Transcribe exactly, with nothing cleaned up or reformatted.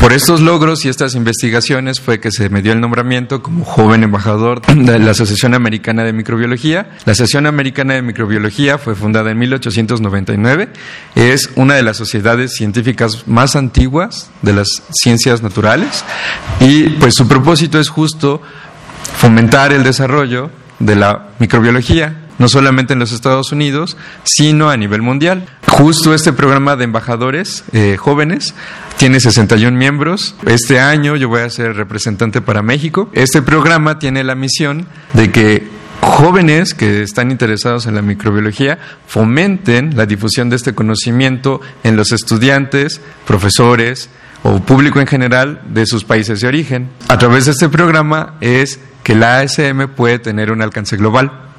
Por estos logros y estas investigaciones fue que se me dio el nombramiento como joven embajador de la Asociación Americana de Microbiología. La Asociación Americana de Microbiología fue fundada en mil ochocientos noventa y nueve. Es una de las sociedades científicas más antiguas de las ciencias naturales y pues su propósito es justo fomentar el desarrollo de la microbiología, no solamente en los Estados Unidos, sino a nivel mundial. Justo este programa de embajadores eh, jóvenes tiene sesenta y un miembros. Este año yo voy a ser representante para México. Este programa tiene la misión de que jóvenes que están interesados en la microbiología fomenten la difusión de este conocimiento en los estudiantes, profesores o público en general de sus países de origen. A través de este programa es que la A S M puede tener un alcance global.